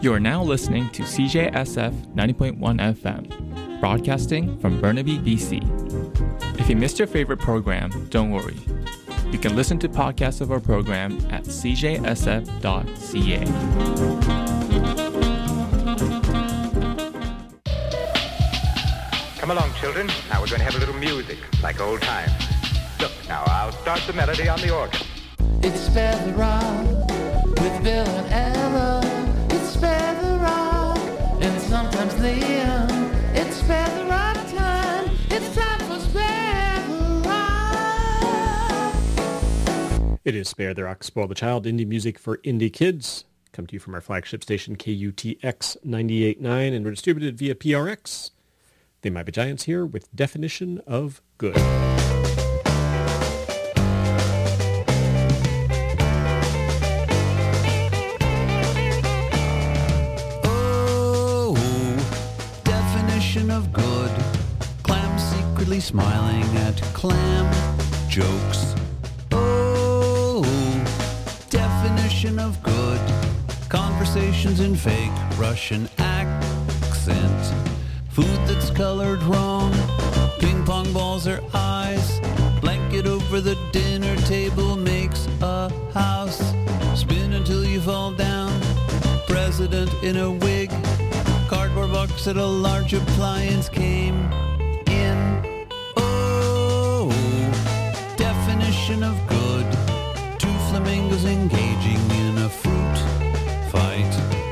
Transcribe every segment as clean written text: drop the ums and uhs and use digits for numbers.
You are now listening to CJSF 90.1 FM, broadcasting from Burnaby, BC. If you missed your favorite program, don't worry. You can listen to podcasts of our program at cjsf.ca. Come along, children. Now we're going to have a little music, like old times. Look, now I'll start the melody on the organ. It's Spare the Rock with Bill and Ella. It's Spare the Rock and sometimes Liam. It's Spare the Rock time. It's time for Spare the Rock. It is Spare the Rock, Spoil the Child, indie music for indie kids. Come to you from our flagship station, KUTX 98.9, and we're distributed via PRX. They Might Be Giants here with Definition of Good. Oh, definition of good. Clam secretly smiling at clam jokes. Oh, definition of good. Conversations in fake Russian accent. Food that's colored wrong, ping pong balls are eyes, blanket over the dinner table makes a house, spin until you fall down, president in a wig, cardboard box at a large appliance came in. Oh, definition of good, two flamingos engaging in a fruit fight.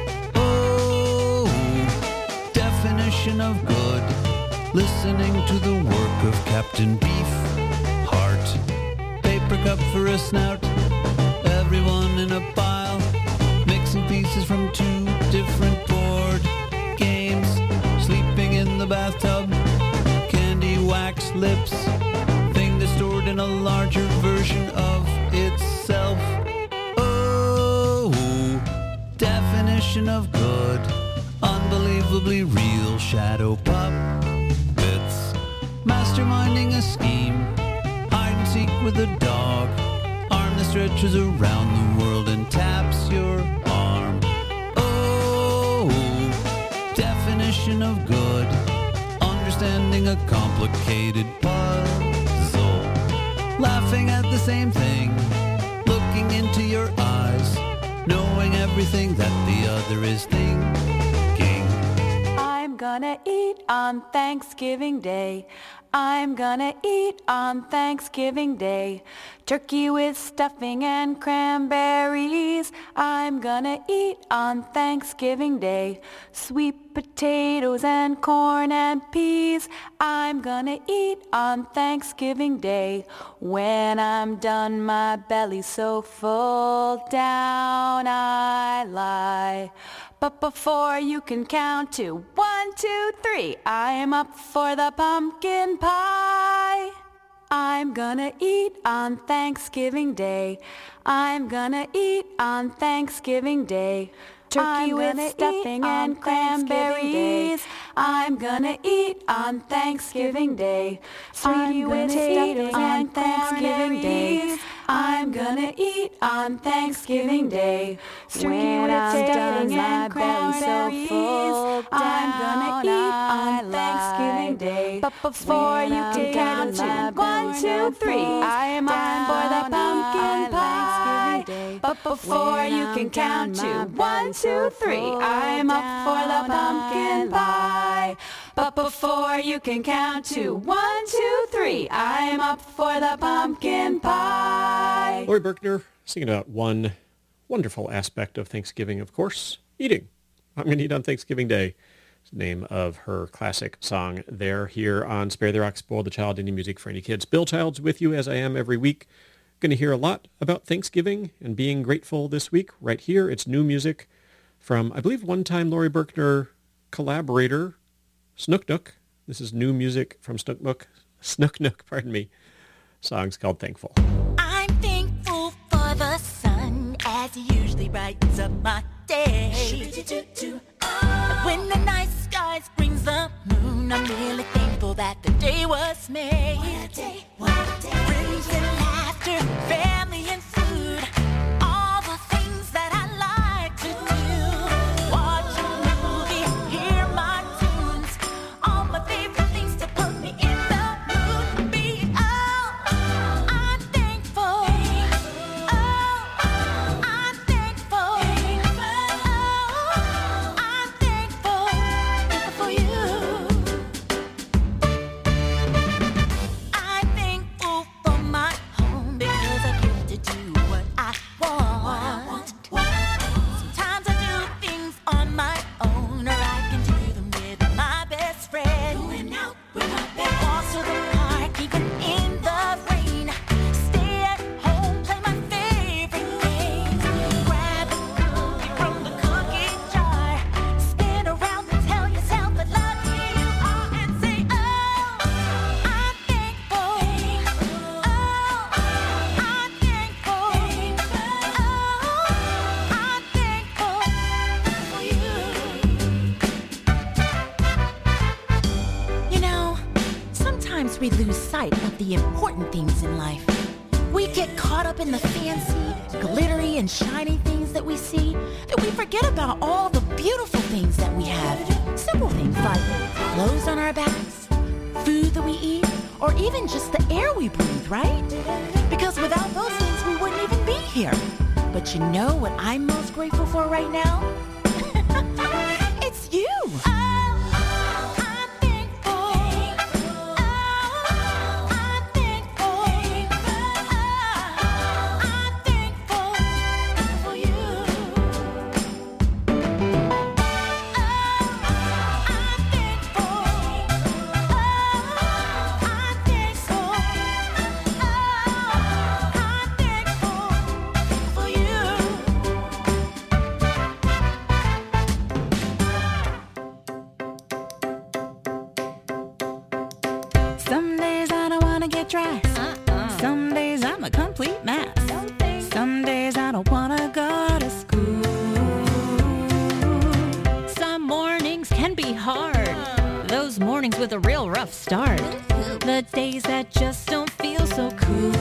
Of good, listening to the work of Captain Beefheart. Paper cup for a snout, everyone in a pile, mixing pieces from two different board games, sleeping in the bathtub, candy wax lips, thing that's stored in a larger version of itself. Oh, definition of good. Unbelievably real shadow puppets, masterminding a scheme, hide and seek with a dog, arm that stretches around the world and taps your arm. Oh, definition of good, understanding a complicated puzzle, laughing at the same thing, looking into your eyes, knowing everything that the other is thinking. I'm gonna eat on Thanksgiving Day. I'm gonna eat on Thanksgiving Day. Turkey with stuffing and cranberries. I'm gonna eat on Thanksgiving Day. Sweet potatoes and corn and peas. I'm gonna eat on Thanksgiving Day. When I'm done, my belly's so full, down I lie. But before you can count to 1, 2, 3, I'm up for the pumpkin pie. I'm gonna eat on Thanksgiving Day. I'm gonna eat on Thanksgiving Day. Turkey with stuffing and cranberries. I'm gonna eat on Thanksgiving Day. Sweet potatoes and Thanksgiving Day. I'm gonna eat on Thanksgiving Day. When I'm done, my belly's so full, I'm gonna eat on Thanksgiving Day. But before you can count to 1, 2, 3, I'm on for the pumpkin pie. But before you can count to 1, 2, 3, I'm up for the pumpkin pie. But before you can count to 1, 2, 3, I'm up for the pumpkin pie. Lori Berkner singing about one wonderful aspect of Thanksgiving, of course, eating. I'm going to eat on Thanksgiving Day. It's the name of her classic song there, here on Spare the Rock, Spoil the Child, indie music for indie kids. Bill Childs with you, as I am every week. Going to hear a lot about Thanksgiving and being grateful this week. Right here, it's new music from, I believe, one-time Lori Berkner collaborator, Snook Nook. This is new music from Snook Nook. Song's called Thankful. I'm thankful for the sun as it usually brightens up my day. When the night skies brings the moon, I'm really thankful that the day was made. Friends and laughter, family and food, all the things that I like to do. Watch we lose sight of the important things in life. We get caught up in the fancy, glittery, and shiny things that we see that we forget about all the beautiful things that we have. Simple things like clothes on our backs, food that we eat, or even just the air we breathe, right? Because without those things, we wouldn't even be here. But you know what I'm most grateful for right now? It's you! Some days I'm a complete mess. Some days I don't wanna go to school. Some mornings can be hard. Those mornings with a real rough start. The days that just don't feel so cool.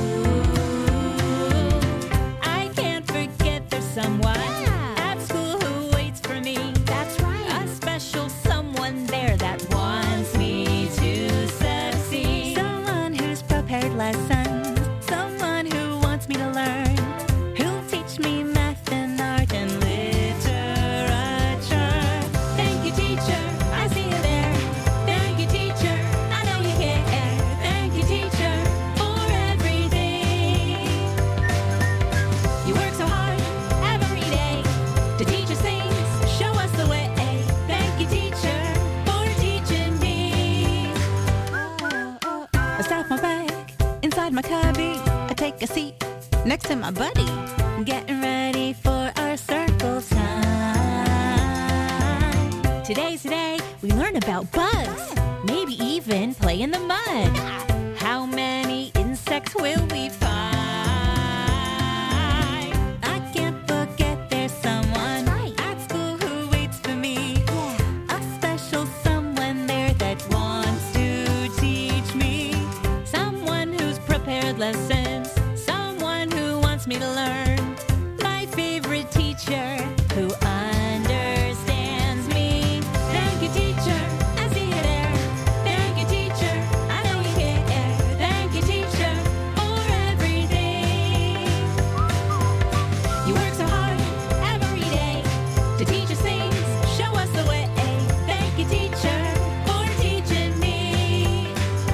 I can't forget there's someone at school who waits for me. That's right. A special someone there that wants me to succeed. Someone who's prepared lessons. Someone who wants me to learn. Who'll teach me math and art and literature. Thank you, teacher. I see you there. Thank you, teacher. I know you care. Thank you, teacher, for everything. You work so hard every day to teach us things, show us the way. Thank you, teacher, for teaching me. I stack my bag inside my cubby. I take a seat next to my buddy, getting ready for our circle time. Today's the day we learn about bugs, maybe even play in the mud. How many insects will we find? I can't forget there's someone at school who waits for me. A special someone there that wants to teach me. Someone who's prepared lessons. Someone who wants me to learn. My favorite teacher who understands me. Thank you, teacher. I see you there. Thank you, teacher. I know you care. Thank you, teacher, for everything. You work so hard every day to teach us things, show us the way. Thank you, teacher, for teaching me.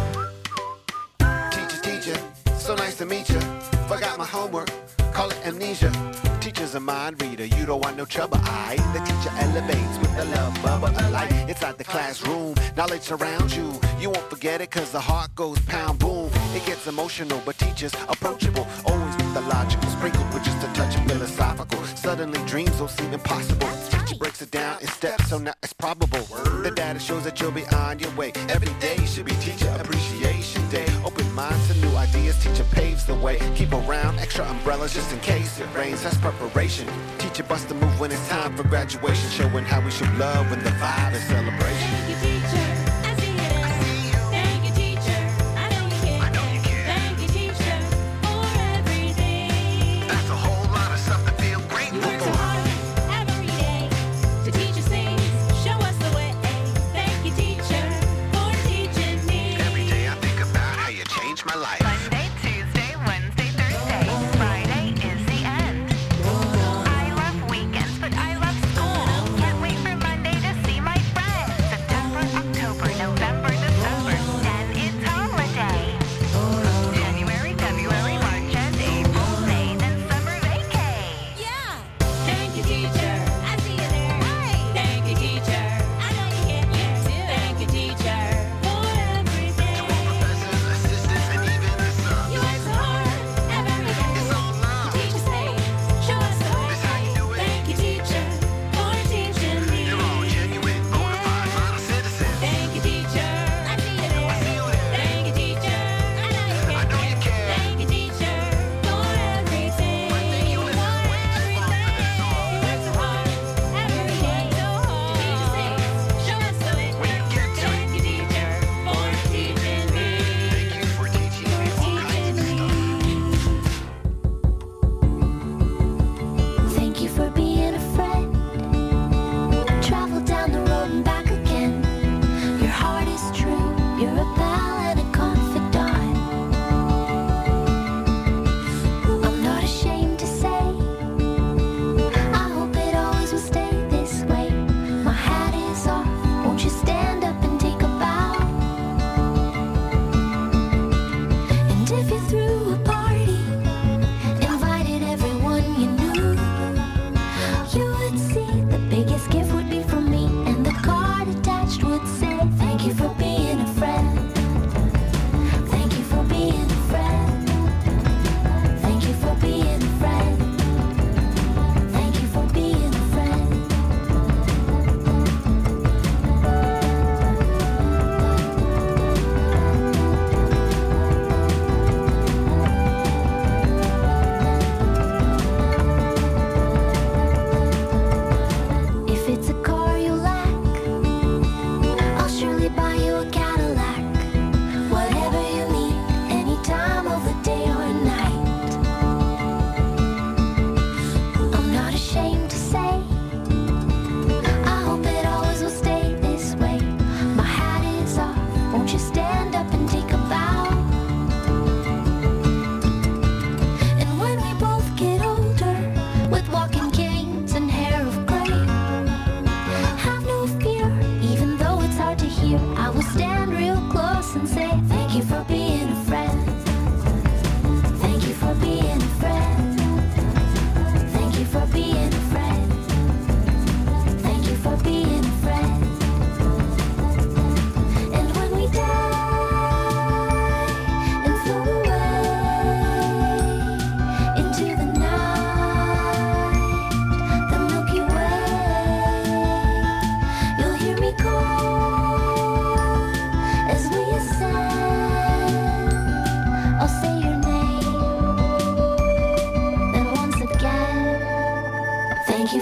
Teacher, so nice to meet you. Forgot my homework, call it amnesia. Teacher's a mind reader, you don't want no trouble. The teacher elevates with the love bubble of light. Inside the classroom, knowledge surrounds you. You won't forget it cause the heart goes pound boom. It gets emotional, but teachers approachable. Always with the logical, sprinkled with just a touch of philosophical. Suddenly dreams will seem impossible. Teacher breaks it down in steps, so now it's probable. The data shows that you'll be on your way. Every day should be Teacher Appreciation Day. Open minds to new ideas, teacher paves the way. Keep around extra umbrellas just in case it rains, that's preparation. Teacher busts the move when it's time for graduation, showing how we should love when the vibe is celebration. Thank you, teacher. I see you there. Thank you, teacher. I know you care. Thank you, teacher, for everything. That's a whole lot of stuff to feel grateful You work so for. hard every day to teach us things, show us the way. Thank you, teacher, for teaching me. Every day I think about how you changed my life. Monday, Tuesday, Wednesday, Thursday. Friday is the end. I love weekends, but I love school. Can't wait for Monday to see my friends. September, October,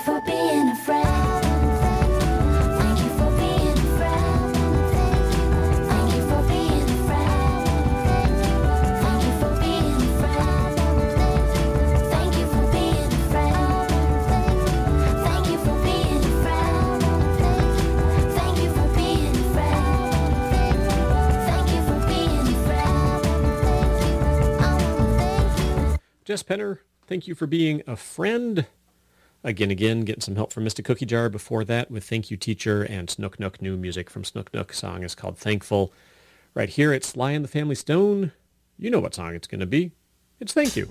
for being a friend. Thank you for being a friend. Thank you for being a friend. Thank you for being a friend. Thank you for being a friend. Thank you for being a friend. Thank you for being a friend. Thank you for being a friend. Jess Penner, thank you for being a friend. Again, getting some help from Mr. Cookie Jar before that with Thank You Teacher and Snook Nook. New music from Snook Nook. Song is called Thankful. Right here, it's Sly and the Family Stone. You know what song it's going to be. It's Thank You.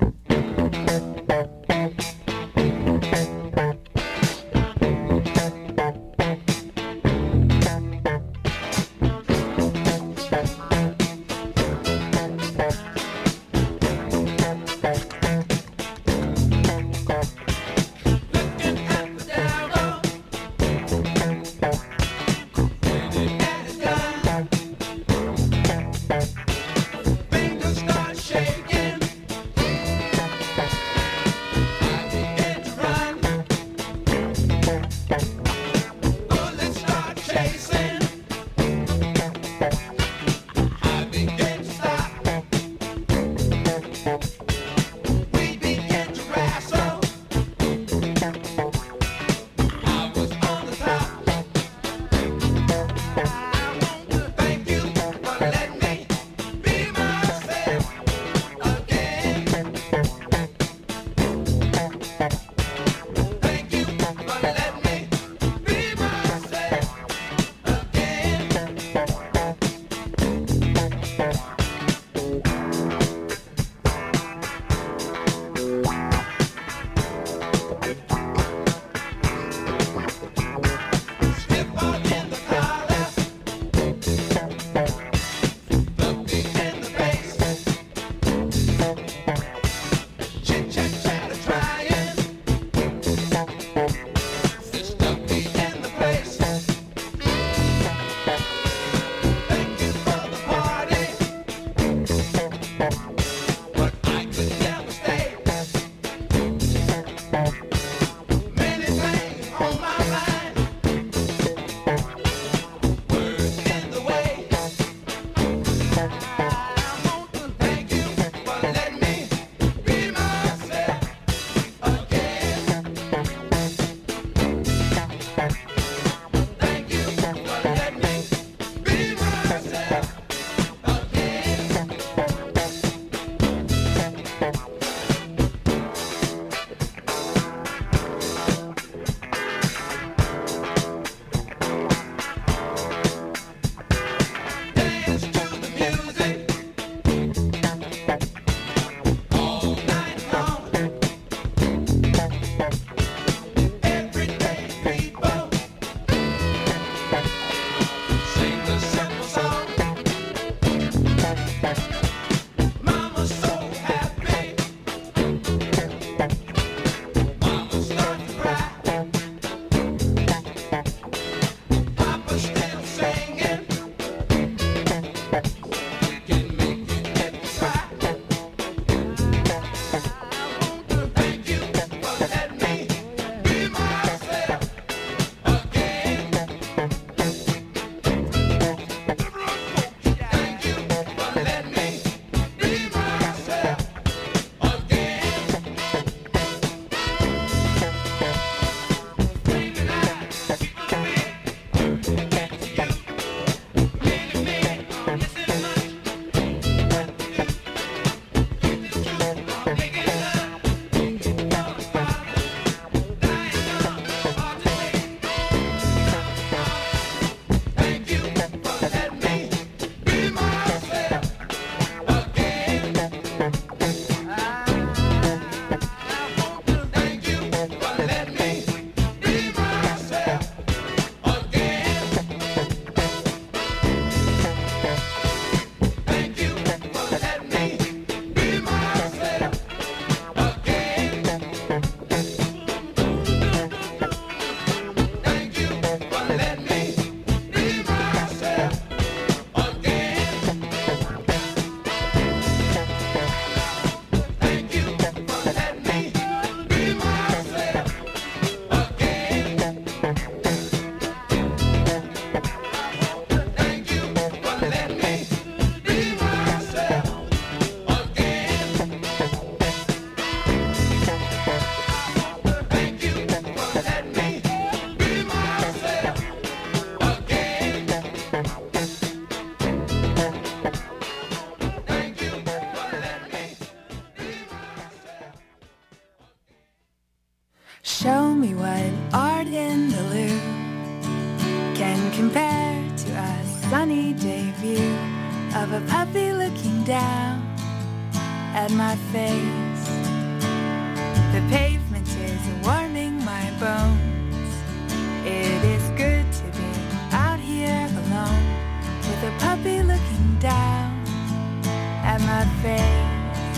Nothing compared to a sunny day view of a puppy looking down at my face. The pavement is warming my bones. It is good to be out here alone with a puppy looking down at my face.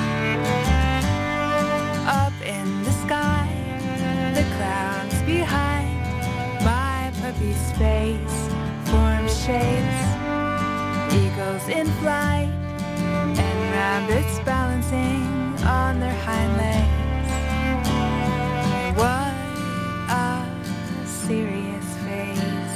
Up in the sky, the clouds behind my puppy's face form shapes, eagles in flight and rabbits balancing on their hind legs. What a serious face.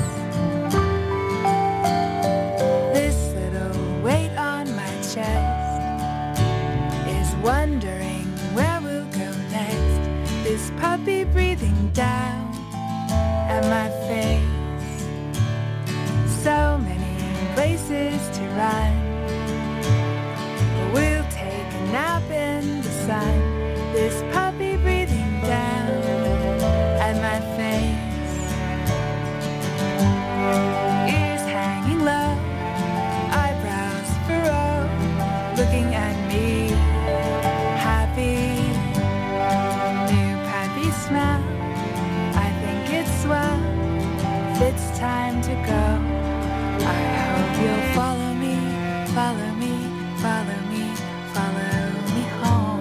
This little weight on my chest is wondering where we'll go next. This puppy breathing down at my face. So many places to run. We'll take a nap in the sun. This puppy breathing down at my face. Ears hanging low, eyebrows furrowed, looking at me, happy. New puppy smell, I think it's swell. If it's time to go, I hope you'll follow me, follow me, follow me, follow me home.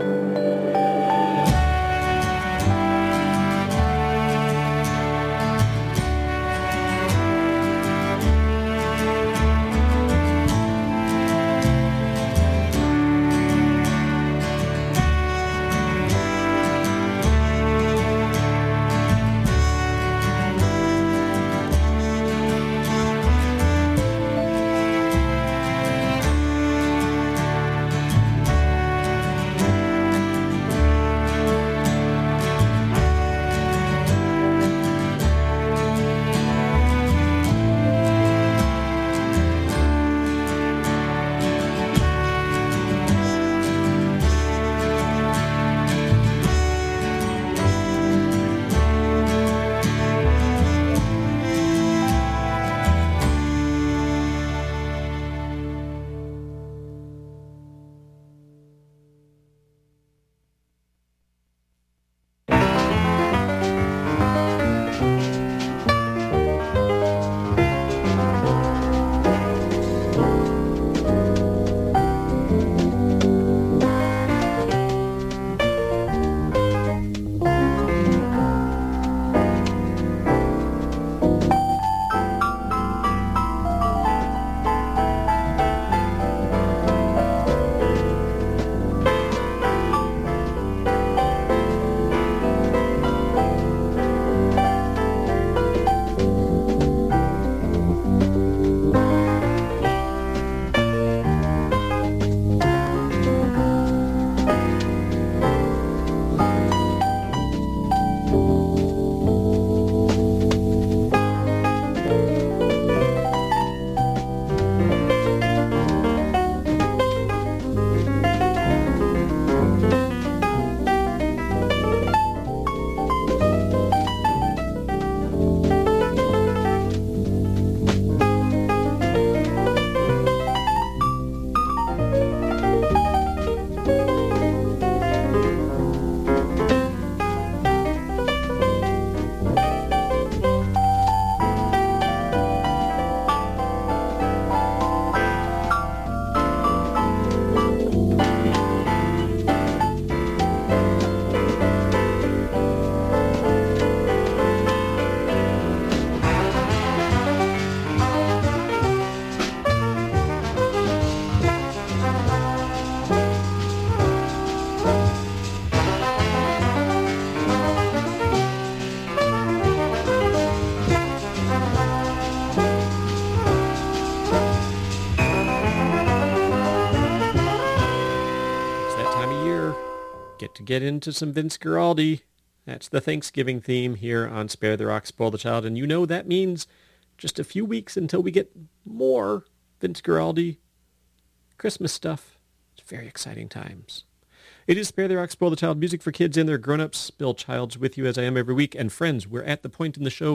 Get into some Vince Guaraldi. That's the Thanksgiving theme here on Spare the Rock, Spoil the Child. And you know that means just a few weeks until we get more Vince Guaraldi Christmas stuff. It's very exciting times. It is Spare the Rock, Spoil the Child, music for kids and their grown-ups. Bill Childs with you as I am every week. And friends, we're at the point in the show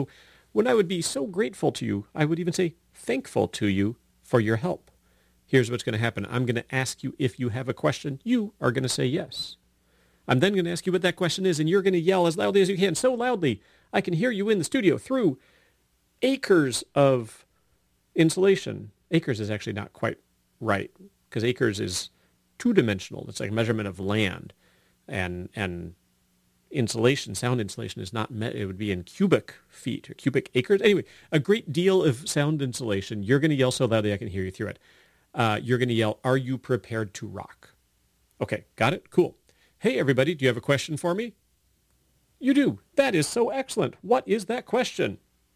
when I would be so grateful to you, I would even say thankful to you for your help. Here's what's going to happen. I'm going to ask you if you have a question. You are going to say yes. I'm then going to ask you what that question is, and you're going to yell as loudly as you can, so loudly I can hear you in the studio through acres of insulation. Acres is actually not quite right, because acres is two-dimensional. It's like a measurement of land. And insulation, sound insulation, is not it would be in cubic feet or cubic acres. Anyway, a great deal of sound insulation. You're going to yell so loudly I can hear you through it. You're going to yell, "Are you prepared to rock?" Okay, got it? Cool. Hey, everybody, do you have a question for me? You do. That is so excellent. What is that question?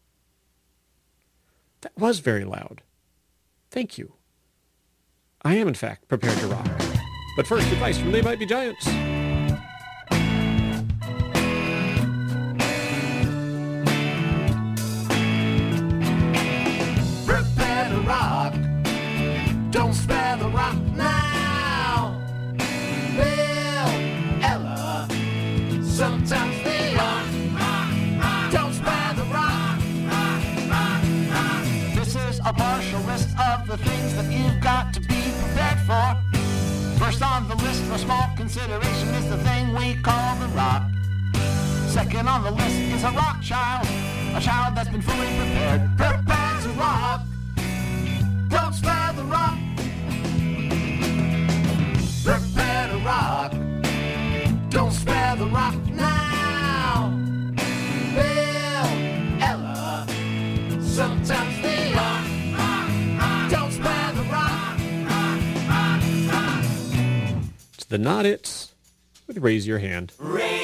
That was very loud. Thank you. I am, in fact, prepared to rock. But first, advice from They Might Be Giants. Prepare to rock. Don't spare the rock now. Bill, Ella, sometimes they are. Don't spare the rock. This is a partial list of the things that you've got to be prepared for. First on the list for small consideration is the thing we call the rock. Second on the list is a rock child, a child that's been fully prepared. Prepared to rock. Don't spare the rock. Prepare to rock. Don't spare the rock now. Bill, Ella, sometimes they are. Don't spare the rock. It's the Not It's with Raise Your Hand. Raise